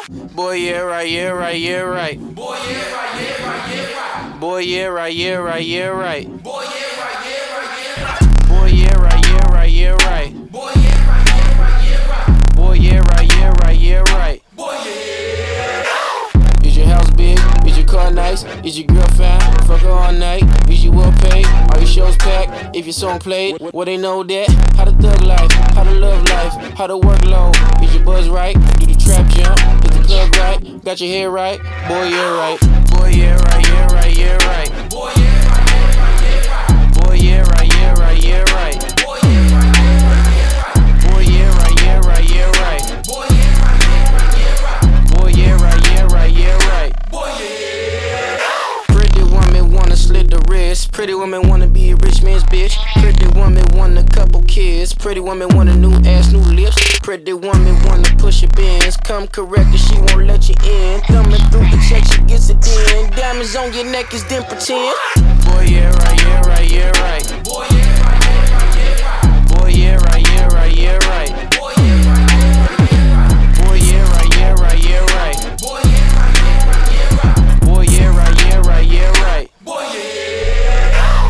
Boy, yeah, right, yeah, right, yeah, right. Boy, yeah, right, yeah, right, yeah, right. Boy, yeah, right, yeah, right, yeah, right. Boy, yeah, right, yeah, right, yeah, right. Boy, yeah, right, yeah, right, yeah, right. Boy, yeah, right, yeah, right, yeah, right. Boy, yeah, right, yeah, right, yeah, right. Boy, yeah. Is your house big? Is your car nice? Is your girl fine? Fuck her all night. Is you well paid? Are your shows packed? If your song played, well they know that. How to thug life, how to love life, how to work low. Is your buzz right? Do the trap jump? Is the club right? Got your hair right? Boy, yeah, right. Boy, yeah, right, yeah, right, yeah, right. Boy, yeah, right, yeah, right, yeah, right. Boy, yeah, right, yeah, right, yeah, right. Boy, yeah, right, yeah, right, yeah, right. Boy, yeah, right, yeah, right, yeah, right. Boy, yeah, right, yeah, right, yeah, right. Boy, yeah, right, yeah, right, yeah, right. Boy, yeah. Pretty woman wanna slit the wrist. Pretty woman wanna be a rich man's bitch. Pretty woman want a couple kids. Pretty woman want a new ass, new lips. Pretty woman wanna push your bins. Come correct and she won't let you in. Thumbing through the check, she gets it in. Diamonds on your neck is then pretend. Boy, yeah, right, yeah, right, yeah, right. Boy, yeah, right, yeah, right, yeah, right. Boy, yeah, right, yeah, right, yeah, right. Boy, yeah, right, yeah, right, yeah, right. Boy, yeah, right, yeah, right, yeah, right. Boy, yeah, right, yeah, right, yeah, right. Boy, yeah, right, yeah, right, yeah, right. Boy, yeah.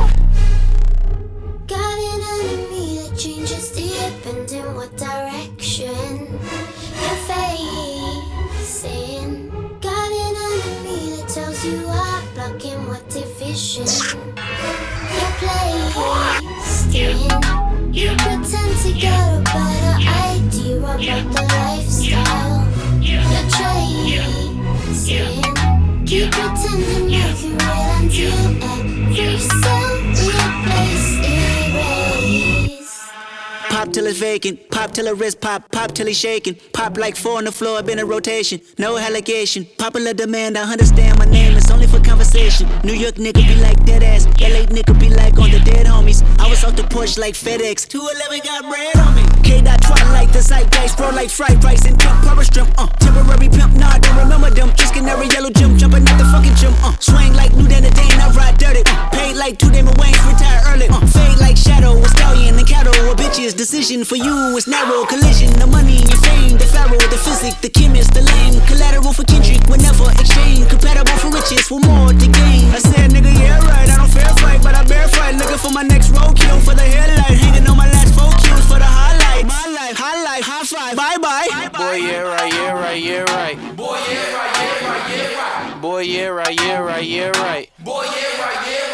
Got an enemy that changes deep and in what direction you're facing. Got an enemy that tells you are blocking what division you're placed in. You pretend to get a better idea about the lifestyle you're chasing. Keep pretending like you real until every cell replace erase. Pop till it's vacant, pop till her wrist pop, pop till he's shaking. Pop like four on the floor, been a rotation, no allegation. Popular demand, I understand my name, it's only for conversation. New York nigga be like dead ass, LA nigga be like on the dead homies. I was off the porch like FedEx, 211 got bread on me. K-Dot twilight, the zeitgeist, bro like fried rice and pimp, power shrimp, temporary pimp, nah, I don't remember them. Just canary yellow gym, jumping at the fucking gym, swing like New Dan the Dane, I ride dirty, paid like 2 Damon Wayans, retire early, fade like shadow, a stallion and cattle, a bitch's decision for you is narrow, collision, the money and your fame, the pharaoh, the physic, the chemist, the lame, collateral for Kendrick, will never exchange, compatible for riches, with more to gain. I said, nigga, yeah, right, I don't fair fight, but I bear fight, looking for my next roadkill, for the headlight, hanging on my last 4 kills, for the highlight, my life, high five, bye-bye. Boy, yeah, right, yeah, right, yeah, right. Boy, yeah, right, yeah, right, yeah, right. Boy, yeah, right, yeah, right, yeah, right. Boy, yeah, right, yeah,